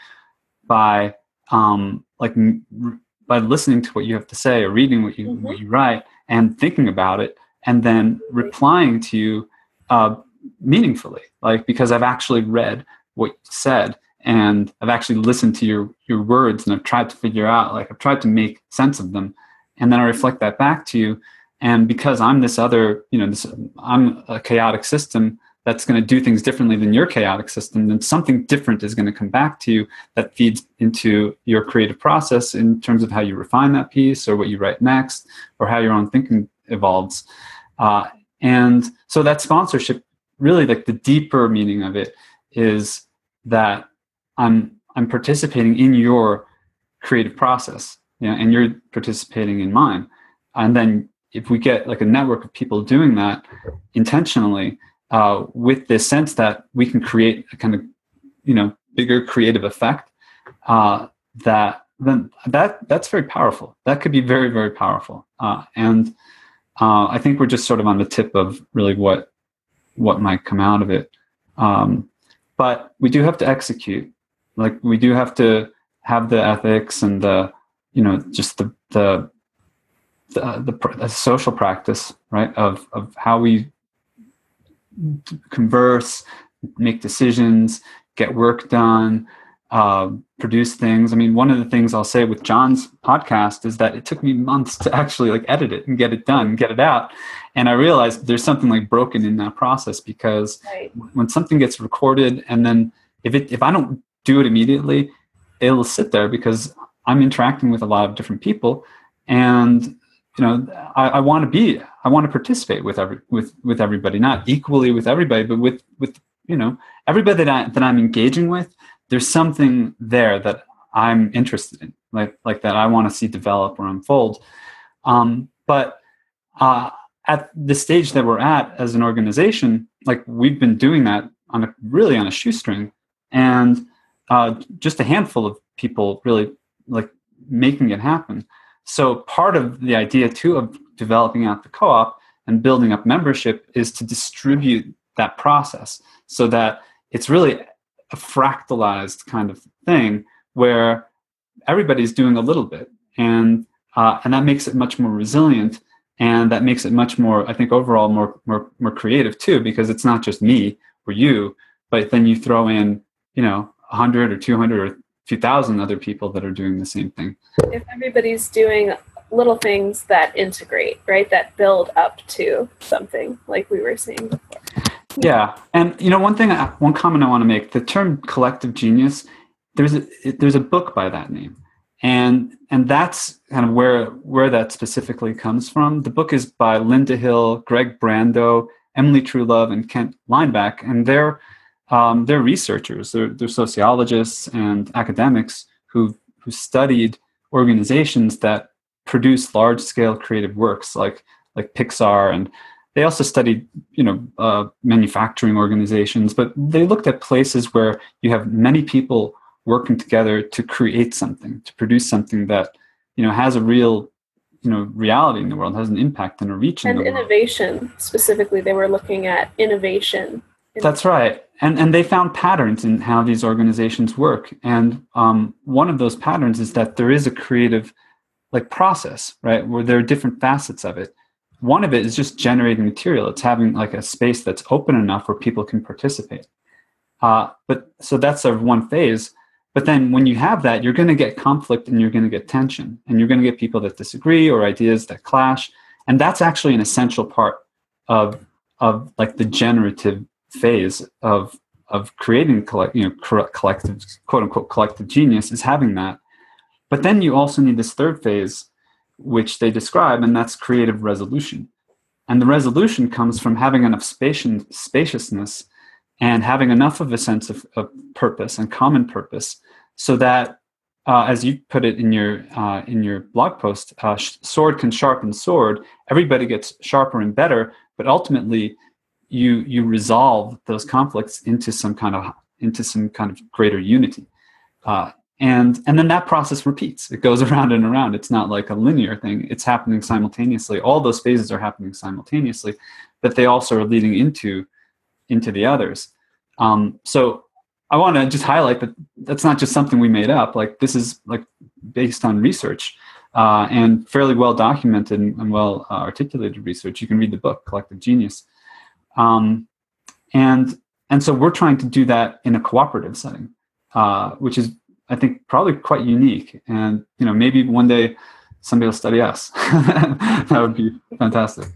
by, um, like, m- by listening to what you have to say or reading what you mm-hmm. what you write and thinking about it and then replying to you uh, meaningfully, like because I've actually read what you said and I've actually listened to your your words and I've tried to figure out, like I've tried to make sense of them, and then I reflect that back to you. And because I'm this other, you know, this, I'm a chaotic system that's going to do things differently than your chaotic system, then something different is going to come back to you that feeds into your creative process in terms of how you refine that piece or what you write next or how your own thinking evolves. Uh, and so that sponsorship, really like the deeper meaning of it is that I'm I'm participating in your creative process, you know, and you're participating in mine. And then if we get like a network of people doing that intentionally, Uh, with this sense that we can create a kind of, you know, bigger creative effect, uh, that then that that's very powerful. That could be very, very powerful. Uh, and uh, I think we're just sort of on the tip of really what what might come out of it. Um, but we do have to execute. Like we do have to have the ethics and the, you know, just the the the, the, the social practice, right, of of how we converse, make decisions, get work done, uh, produce things. I mean, one of the things I'll say with John's podcast is that it took me months to actually like edit it and get it done, get it out. And I realized there's something like broken in that process because right. when something gets recorded and then if it if I don't do it immediately, it'll sit there because I'm interacting with a lot of different people, and you know, I, I want to be, I want to participate with every, with, with everybody, not equally with everybody, but with, with, you know, everybody that I, that I'm engaging with, there's something there that I'm interested in, like, like that I want to see develop or unfold. Um, but, uh, at the stage that we're at as an organization, like we've been doing that on a really on a shoestring, and, uh, just a handful of people really like making it happen. So part of the idea too of developing out the co-op and building up membership is to distribute that process so that it's really a fractalized kind of thing where everybody's doing a little bit, and uh, and that makes it much more resilient, and that makes it much more, I think, overall more more more creative too, because it's not just me or you, but then you throw in, you know, a hundred or two hundred or a few thousand other people that are doing the same thing. If everybody's doing little things that integrate, right, that build up to something, like we were saying before. Yeah, and you know, one thing, I, one comment I want to make: the term collective genius. There's a there's a book by that name, and and that's kind of where where that specifically comes from. The book is by Linda Hill, Greg Brando, Emily Truelove, and Kent Lineback, and they're um, they're researchers, they're they're sociologists and academics who who studied organizations that produce large scale creative works like like Pixar, and they also studied, you know, uh, manufacturing organizations, but they looked at places where you have many people working together to create something, to produce something that, you know, has a real, you know, reality in the world, has an impact and a reach in and the world. And innovation, specifically, they were looking at innovation. That's right. And and they found patterns in how these organizations work. And um, one of those patterns is that there is a creative, like, process, right, where there are different facets of it. One of it is just generating material. It's having like a space that's open enough where people can participate. Uh, but so that's sort of one phase. But then when you have that, you're going to get conflict and you're going to get tension, and you're going to get people that disagree or ideas that clash. And that's actually an essential part of of like the generative phase of of creating collect, you know, collective, quote unquote, collective genius, is having that. But then you also need this third phase, which they describe, and that's creative resolution. And the resolution comes from having enough spacious, spaciousness and having enough of a sense of, of purpose and common purpose, so that, uh, as you put it in your uh, in your blog post, uh, sword can sharpen sword. Everybody gets sharper and better, but ultimately, you you resolve those conflicts into some kind of into some kind of greater unity. Uh, And and then that process repeats. It goes around and around. It's not like a linear thing. It's happening simultaneously. All those phases are happening simultaneously, but they also are leading into, into the others. Um, so I want to just highlight that that's not just something we made up. Like, this is like based on research uh, and fairly well documented and, and well uh, articulated research. You can read the book, Collective Genius. Um, and and so we're trying to do that in a cooperative setting, uh, which is, I think, probably quite unique. And, you know, maybe one day somebody will study us. That would be fantastic.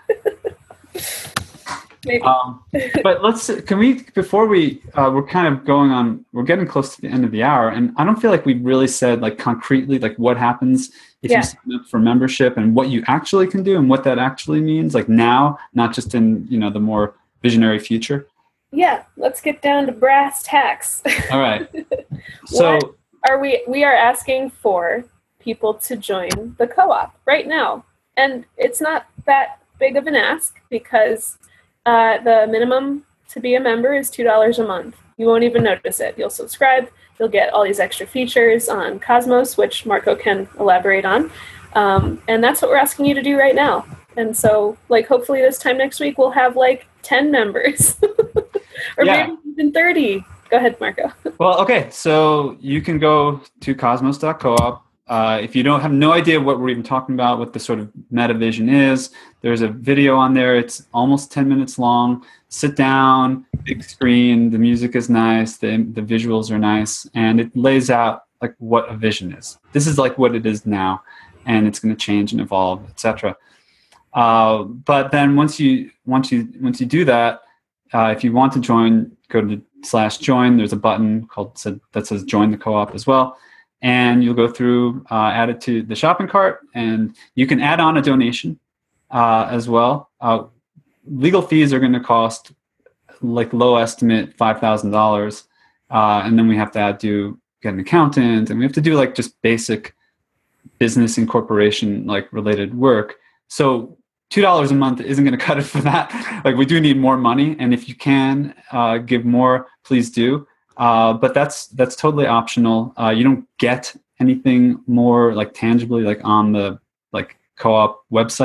Maybe. Um, but let's, can we, before we, uh, we're kind of going on, we're getting close to the end of the hour, and I don't feel like we've really said, like, concretely, like, what happens if yeah. you sign up for membership and what you actually can do and what that actually means, like now, not just in, you know, the more visionary future. Yeah, let's get down to brass tacks. All right. So what are we we are asking for people to join the co-op right now. And it's not that big of an ask, because uh, the minimum to be a member is two dollars a month. You won't even notice it. You'll subscribe. You'll get all these extra features on Cosmos, which Marco can elaborate on. Um, and that's what we're asking you to do right now. And so, like, hopefully this time next week we'll have like ten members. Or yeah. maybe even thirty. Go ahead, Marco. Well, okay. So you can go to cosmos dot coop. Uh, if you don't have no idea what we're even talking about, what the sort of metavision is, there's a video on there. It's almost ten minutes long. Sit down, big screen. The music is nice. The, the visuals are nice. And it lays out like what a vision is. This is like what it is now. And it's going to change and evolve, et cetera. Uh, but then once you, once you, once you do that, Uh, if you want to join, go to slash join. There's a button called that says join the co-op as well. And you'll go through, uh, add it to the shopping cart, and you can add on a donation uh, as well. Uh, legal fees are going to cost, like, low estimate, five thousand dollars. Uh, and then we have to add, do get an accountant, and we have to do like just basic business incorporation, like related work. So two dollars a month isn't going to cut it for that. Like, we do need more money. And if you can uh, give more, please do. Uh, but that's that's totally optional. Uh, you don't get anything more like tangibly, like on the like co-op website.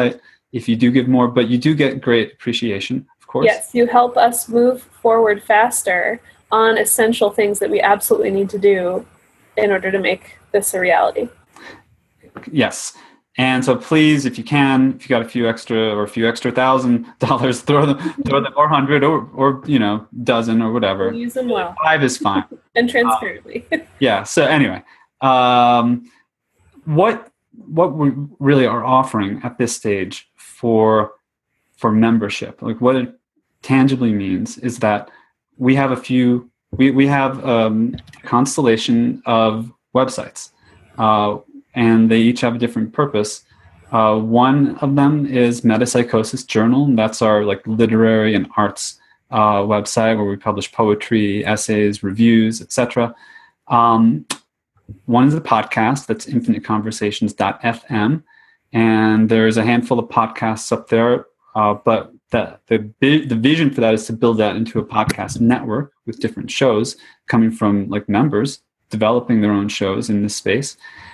if you do give more, but you do get great appreciation, of course. Yes, you help us move forward faster on essential things that we absolutely need to do in order to make this a reality. Yes. And so please, if you can, if you got a few extra or a few extra thousand dollars, throw them, throw them, or hundred, or or you know, dozen or whatever. We'll use them well. Five is fine. And transparently. Um, yeah. So anyway, um, what what we really are offering at this stage for for membership, like what it tangibly means, is that we have a few. We we have um, a constellation of websites. Uh, and they each have a different purpose. Uh, one of them is Metapsychosis Journal, and that's our like literary and arts uh, website where we publish poetry, essays, reviews, et cetera. Um, one is a podcast, that's infinite conversations dot f m, and there's a handful of podcasts up there, uh, but the, the the vision for that is to build that into a podcast network with different shows coming from like members developing their own shows in this space.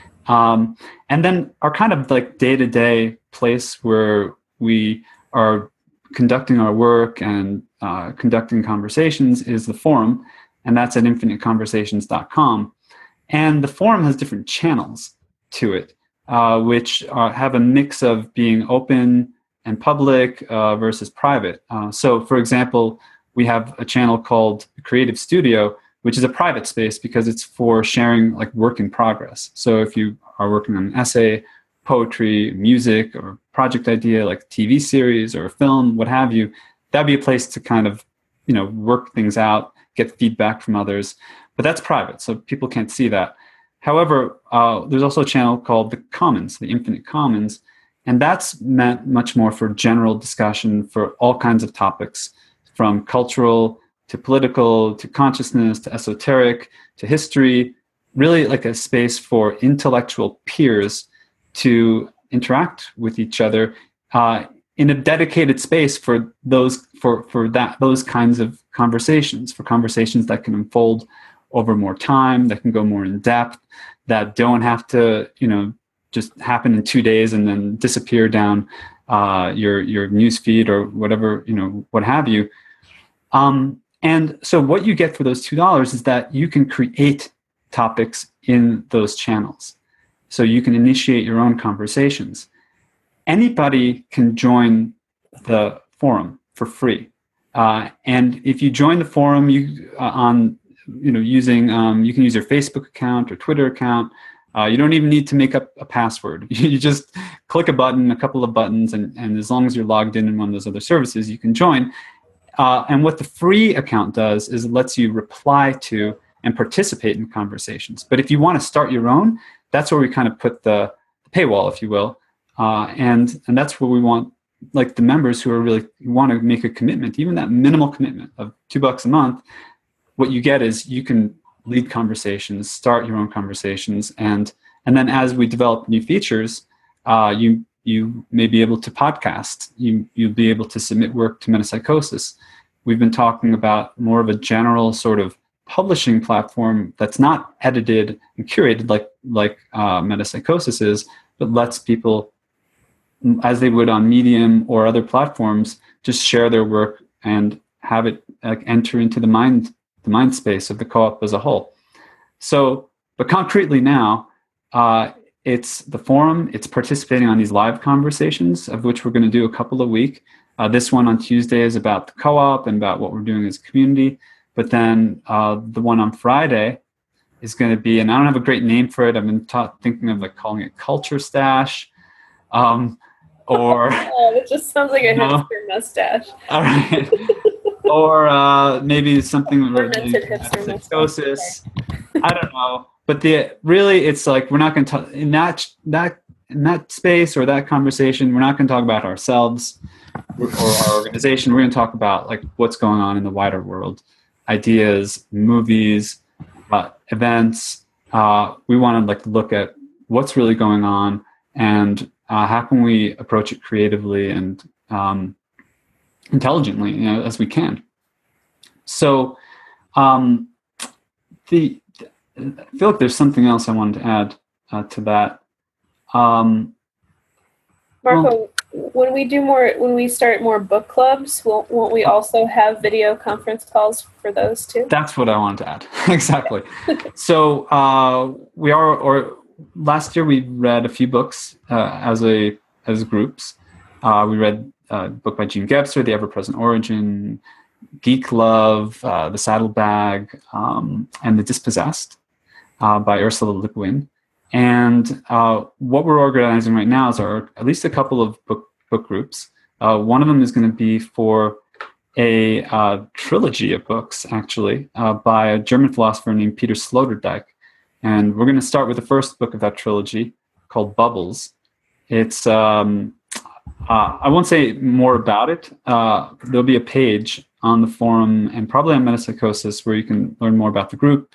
Um, and then our kind of like day-to-day place where we are conducting our work and uh, conducting conversations is the forum, and that's at infinite conversations dot com. And the forum has different channels to it, uh, which are, have a mix of being open and public uh, versus private. Uh, so, for example, we have a channel called Creative Studio, which is a private space because it's for sharing like work in progress. So if you are working on an essay, poetry, music, or project idea like a T V series or a film, what have you, that'd be a place to kind of, you know, work things out, get feedback from others. But that's private, so people can't see that. However, uh, there's also a channel called the Commons, the Infinite Commons, and that's meant much more for general discussion for all kinds of topics, from cultural to political, to consciousness, to esoteric, to history, really like a space for intellectual peers to interact with each other uh, in a dedicated space for those for for that those kinds of conversations, for conversations that can unfold over more time, that can go more in depth, that don't have to, you know, just happen in two days and then disappear down uh, your your news feed or whatever, you know, what have you. Um, And so what you get for those two dollars is that you can create topics in those channels. So you can initiate your own conversations. Anybody can join the forum for free. Uh, and if you join the forum you uh, on, you know, using, um, you can use your Facebook account or Twitter account. Uh, you don't even need to make up a password. You just click a button, a couple of buttons, and, and as long as you're logged in in one of those other services, you can join. Uh, and what the free account does is it lets you reply to and participate in conversations. But if you want to start your own, that's where we kind of put the paywall, if you will. Uh, and and that's where we want, like, the members who are really who want to make a commitment, even that minimal commitment of two bucks a month. What you get is you can lead conversations, start your own conversations, and and then as we develop new features, uh, you you may be able to podcast. You you'll be able to submit work to Metapsychosis. We've been talking about more of a general sort of publishing platform that's not edited and curated like like uh, Metapsychosis is, but lets people, as they would on Medium or other platforms, just share their work and have it like enter into the mind the mind space of the co-op as a whole. So, but concretely now, uh, it's the forum. It's participating on these live conversations, of which we're going to do a couple a week. Uh, this one on Tuesday is about the co-op and about what we're doing as a community. But then uh, the one on Friday is going to be, and I don't have a great name for it. I've been ta- thinking of like calling it Culture Stash, um, or oh, it just sounds like a no. hipster mustache. All right, or uh, maybe something Fermented hipster mustache. I don't know, but the really, it's like we're not going to talk in that that in that space or that conversation. We're not going to talk about ourselves or our organization. We're going to talk about like what's going on in the wider world. Ideas, movies, uh, events. Uh, we want to like look at what's really going on and uh, how can we approach it creatively and um, intelligently, you know, as we can. So, um, the I feel like there's something else I wanted to add uh, to that. Um, Marco, when we do more, when we start more book clubs, won't, won't we also have video conference calls for those too? That's what I wanted to add. Exactly. So uh, we are, or last year we read a few books uh, as a as groups. Uh, we read a book by Jean Gebser, The Ever-Present Origin, Geek Love, uh, The Saddlebag, um, and The Dispossessed uh, by Ursula Le Guin. And uh, what we're organizing right now is our, at least a couple of book book groups. Uh, one of them is going to be for a uh, trilogy of books, actually, uh, by a German philosopher named Peter Sloterdijk. And we're going to start with the first book of that trilogy called Bubbles. It's, um, uh, I won't say more about it. Uh, there'll be a page on the forum and probably on Metapsychosis where you can learn more about the group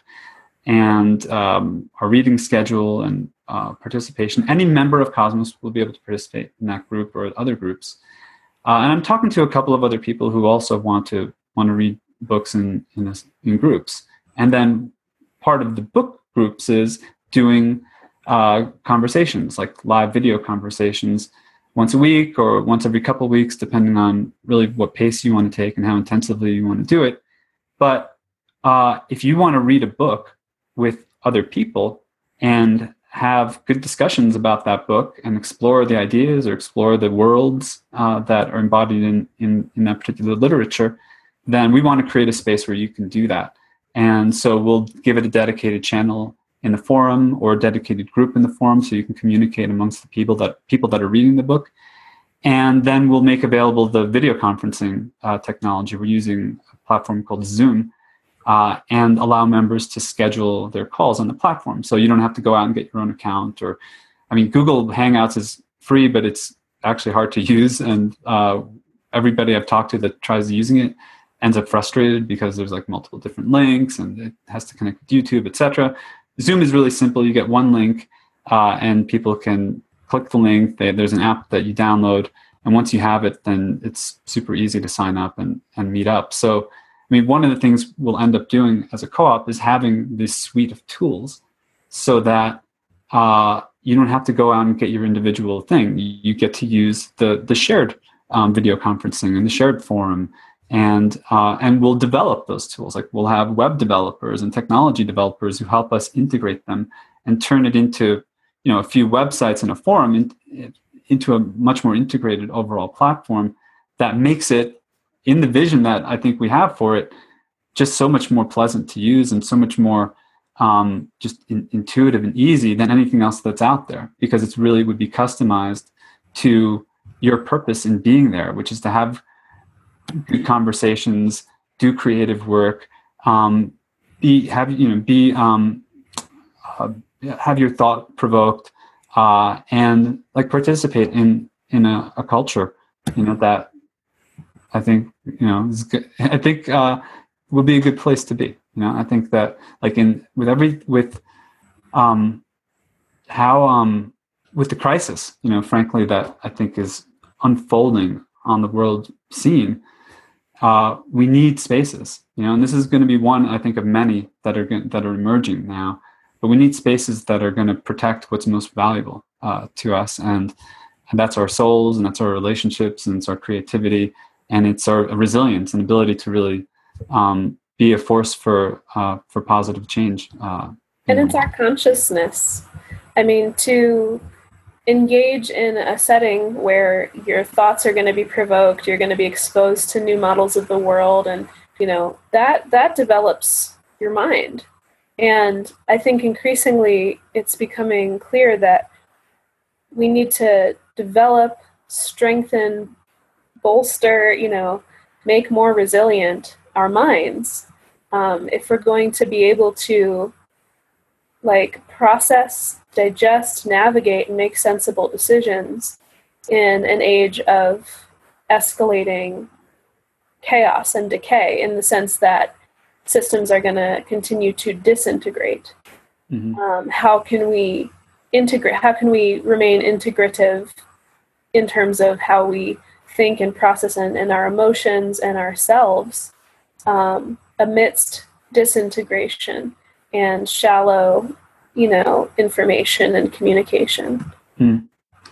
and um, our reading schedule and uh, participation. Any member of Cosmos will be able to participate in that group or other groups. Uh, and I'm talking to a couple of other people who also want to want to read books in in, this, in groups. And then part of the book groups is doing uh, conversations, like live video conversations, once a week or once every couple of weeks, depending on really what pace you want to take and how intensively you want to do it. But uh, if you want to read a book with other people and have good discussions about that book and explore the ideas or explore the worlds uh, that are embodied in, in, in that particular literature, then we want to create a space where you can do that. And so we'll give it a dedicated channel in the forum or a dedicated group in the forum so you can communicate amongst the people that people that are reading the book. And then we'll make available the video conferencing uh, technology. We're using a platform called Zoom uh, and allow members to schedule their calls on the platform. So you don't have to go out and get your own account. Or, I mean, Google Hangouts is free, but it's actually hard to use. And uh, everybody I've talked to that tries using it ends up frustrated because there's like multiple different links and it has to connect with YouTube, et cetera. Zoom is really simple. You get one link uh, and people can click the link. They, there's an app that you download. And once you have it, then it's super easy to sign up and, and meet up. So, I mean, one of the things we'll end up doing as a co-op is having this suite of tools so that uh, you don't have to go out and get your individual thing. You, you get to use the, the shared um, video conferencing and the shared forum. And uh, and we'll develop those tools. Like we'll have web developers and technology developers who help us integrate them and turn it into, you know, a few websites and a forum in, into a much more integrated overall platform that makes it, in the vision that I think we have for it, just so much more pleasant to use and so much more um, just in, intuitive and easy than anything else that's out there, because it's really would be customized to your purpose in being there, which is to have good conversations, do creative work, um, be have you know be um, uh, have your thought provoked, uh, and like participate in in a, a culture, you know that I think you know is good. I think uh, will be a good place to be. You know, I think that like in with every with um, how um, with the crisis, you know, frankly, that I think is unfolding on the world scene. Uh, we need spaces, you know, and this is going to be one, I think, of many that are going, that are emerging now. But we need spaces that are going to protect what's most valuable uh, to us, and and that's our souls, and that's our relationships, and it's our creativity, and it's our resilience and ability to really um, be a force for uh, for positive change. Uh, and it's our consciousness. I mean, to engage in a setting where your thoughts are going to be provoked, you're going to be exposed to new models of the world, and you know that that develops your mind. And I think increasingly it's becoming clear that we need to develop, strengthen, bolster, you know, make more resilient our minds um, if we're going to be able to like process, digest, navigate, and make sensible decisions in an age of escalating chaos and decay, in the sense that systems are going to continue to disintegrate. Mm-hmm. Um, how can we integrate? How can we remain integrative in terms of how we think and process and, and our emotions and ourselves um, amidst disintegration and shallow, you know, information and communication? Mm.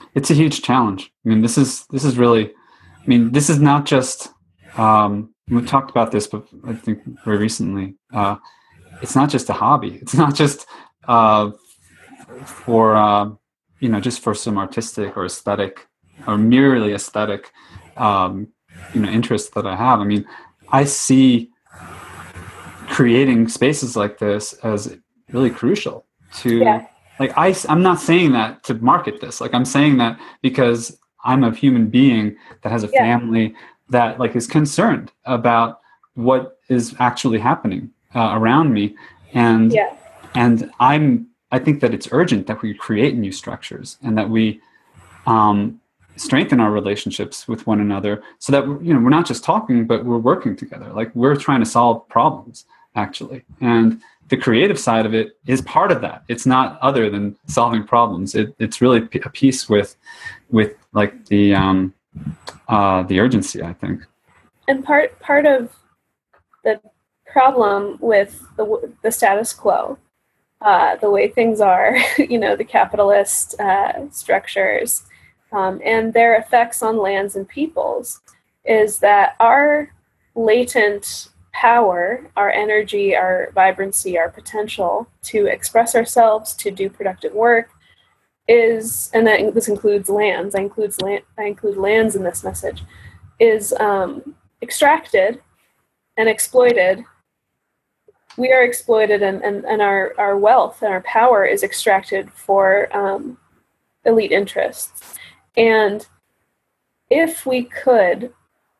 it's a huge challenge. I mean, this is this is really, I mean, this is not just. Um, we've talked about this, but I think very recently. Uh, it's not just a hobby. It's not just uh, for uh, you know just for some artistic or aesthetic or merely aesthetic um, you know interest that I have. I mean, I see creating spaces like this as really crucial to. Yeah. Like I, I'm not saying that to market this. Like I'm saying that because I'm a human being that has a Yeah. family that like is concerned about what is actually happening uh, around me, and Yeah. and I'm. I think that it's urgent that we create new structures and that we um, strengthen our relationships with one another, so that you know we're not just talking, but we're working together. Like we're trying to solve problems actually, and the creative side of it is part of that. It's not other than solving problems. It, it's really p- a piece with, with like the um, uh, the urgency, I think. And part part of the problem with the the status quo, uh, the way things are, you know, the capitalist uh, structures, um, and their effects on lands and peoples, is that our latent power, our energy, our vibrancy, our potential to express ourselves, to do productive work is, and that this includes lands, I includes land, I include lands in this message, is um, extracted and exploited. We are exploited, and, and, and our, our wealth and our power is extracted for um, elite interests. And if we could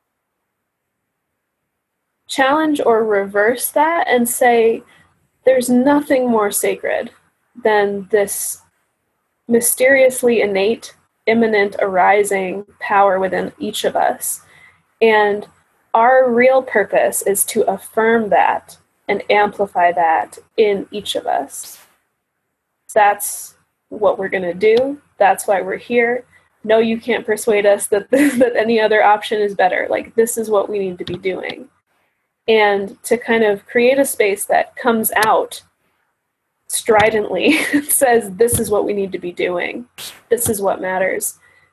challenge or reverse that and say there's nothing more sacred than this mysteriously innate, immanent, arising power within each of us. And our real purpose is to affirm that and amplify that in each of us. That's what we're going to do. That's why we're here. No, you can't persuade us that, that any other option is better. Like, this is what we need to be doing. And to kind of create a space that comes out stridently, says this is what we need to be doing, this is what matters,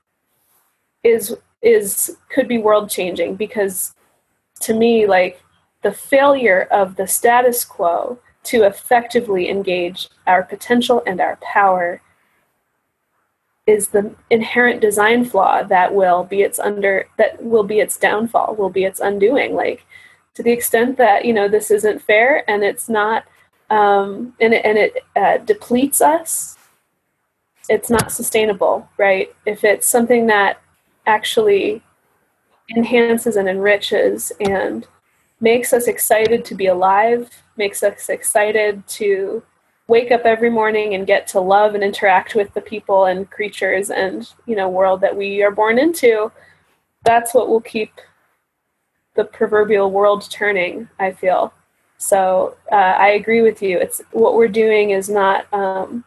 is is could be world changing. Because to me, like, the failure of the status quo to effectively engage our potential and our power is the inherent design flaw that will be its under that will be its downfall, will be its undoing. Like, to the extent that, you know, this isn't fair and it's not, um, and it, and it uh, depletes us, it's not sustainable, right? If it's something that actually enhances and enriches and makes us excited to be alive, makes us excited to wake up every morning and get to love and interact with the people and creatures and, you know, world that we are born into, that's what will keep the proverbial world turning, I feel. So uh, I agree with you. It's what we're doing is not um,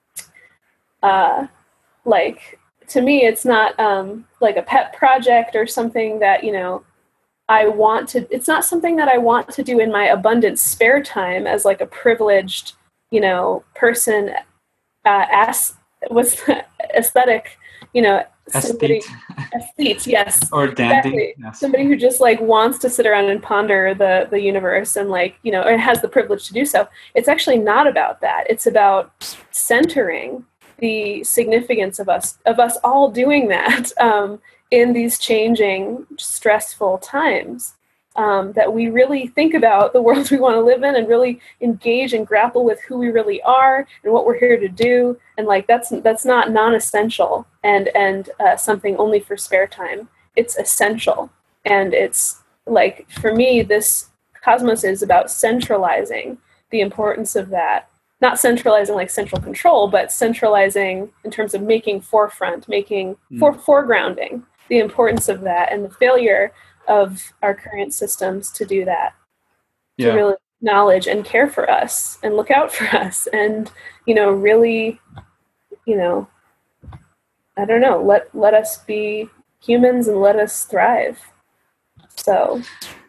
uh, like, to me, it's not um, like a pet project or something that, you know, I want to, it's not something that I want to do in my abundant spare time as like a privileged, you know, person, uh, as what's the aesthetic, you know, somebody, aesthete, yes, or dandy, exactly. yes. Somebody who just like wants to sit around and ponder the the universe and, like, you know, and has the privilege to do so. It's actually not about that. It's about centering the significance of us of us all doing that um, in these changing, stressful times. Um, that we really think about the world we want to live in and really engage and grapple with who we really are and what we're here to do. And like, that's that's not non-essential and and uh, something only for spare time. It's essential. And it's like, for me, this Cosmos is about centralizing the importance of that. Not centralizing like central control, but centralizing in terms of making forefront, making mm. for foregrounding the importance of that and the failure of our current systems to do that, yeah. to really acknowledge and care for us and look out for us and, you know, really, you know, I don't know, let, let us be humans and let us thrive. So.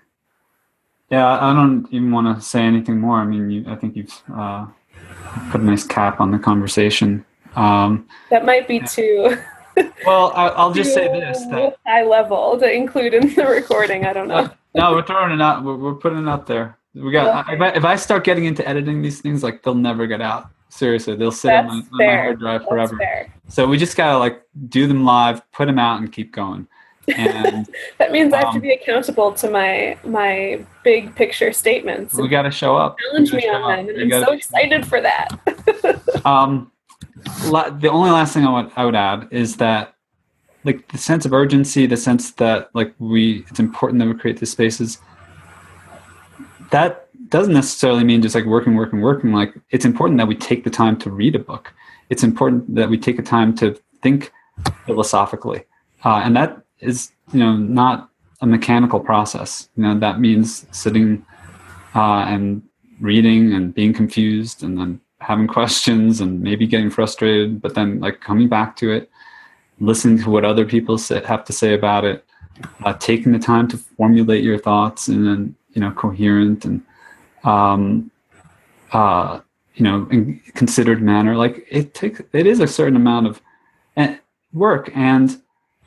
Yeah, I don't even want to say anything more. I mean, you, I think you've uh, put a nice cap on the conversation. Um, that might be too... Well, I, I'll just say this: that high level to include in the recording. I don't know. no, no we're throwing it out. We're, we're putting it out there. We got. Okay. If, I, if I start getting into editing these things, like they'll never get out. Seriously, they'll sit on my, on my hard drive That's forever. fair. So we just gotta like do them live, put them out, and keep going. And that means I have um, to be accountable to my my big picture statements. We got to show up. Challenge me on them, and I'm so excited for that. um, la- the only last thing I would I would add is that like the sense of urgency, the sense that like we it's important that we create these spaces. That doesn't necessarily mean just like working, working, working. Like it's important that we take the time to read a book. It's important that we take the time to think philosophically, uh, and that is, you know, not a mechanical process. You know, that means sitting uh, and reading and being confused and then having questions and maybe getting frustrated, but then like coming back to it, listening to what other people say, have to say about it, uh, taking the time to formulate your thoughts in an, you know, coherent and, um, uh, you know, in considered manner. Like it takes, it is a certain amount of work and,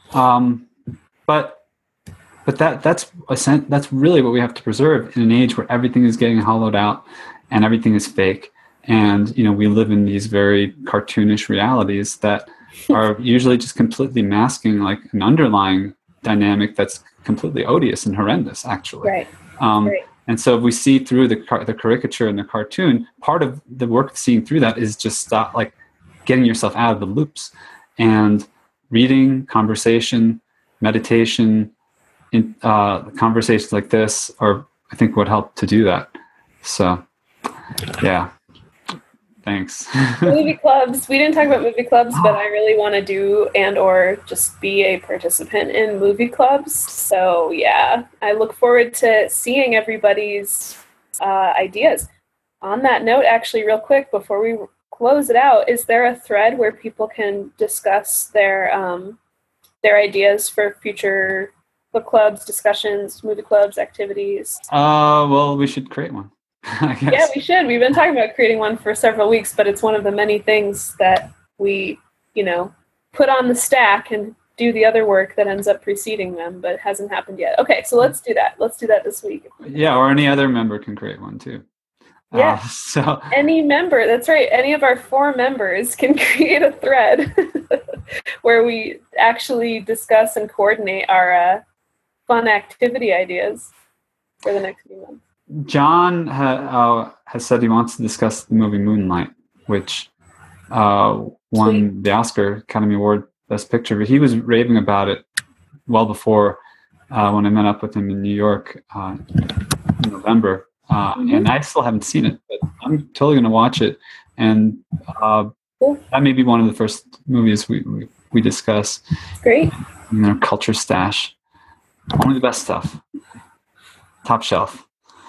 um, But but that that's a sen- that's really what we have to preserve in an age where everything is getting hollowed out and everything is fake. And you know, we live in these very cartoonish realities that are usually just completely masking like an underlying dynamic that's completely odious and horrendous, actually. Right. Um, right. And so if we see through the car- the caricature and the cartoon, part of the work of seeing through that is just stop like getting yourself out of the loops and reading, conversation, meditation, in uh, conversations like this are, I think, would help to do that. So, yeah. Thanks. Movie clubs. We didn't talk about movie clubs, but I really want to do and or just be a participant in movie clubs. So, yeah, I look forward to seeing everybody's uh, ideas. On that note, actually, real quick, before we close it out, is there a thread where people can discuss their um, their ideas for future book clubs, discussions, movie clubs, activities? Uh, well, we should create one, I guess. Yeah, we should. We've been talking about creating one for several weeks, but it's one of the many things that we, you know, put on the stack and do the other work that ends up preceding them, but it hasn't happened yet. Okay, so let's do that. Let's do that this week. Yeah, or any other member can create one too. Yeah. Uh, so any member, that's right. Any of our four members can create a thread where we actually discuss and coordinate our uh, fun activity ideas for the next few months. John ha, uh, has said he wants to discuss the movie Moonlight, which uh, won Sweet. the Oscar Academy Award Best Picture. But he was raving about it well before uh, when I met up with him in New York uh, in November. Uh, mm-hmm. And I still haven't seen it, but I'm totally going to watch it. And uh, cool. that may be one of the first movies we we, we discuss. Great. In our culture stash. Only the best stuff. Top shelf.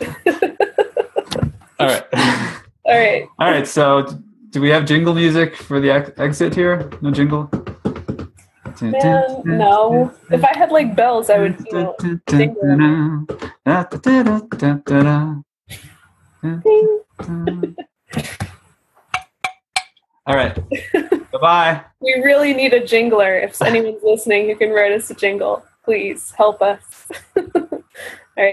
All right. All right. All right. So, do we have jingle music for the ex- exit here? No jingle? Man, no. If I had like bells, I would, you know, jingle them. All right. Bye-bye. We really need a jingler. If anyone's listening who can write us a jingle, please help us.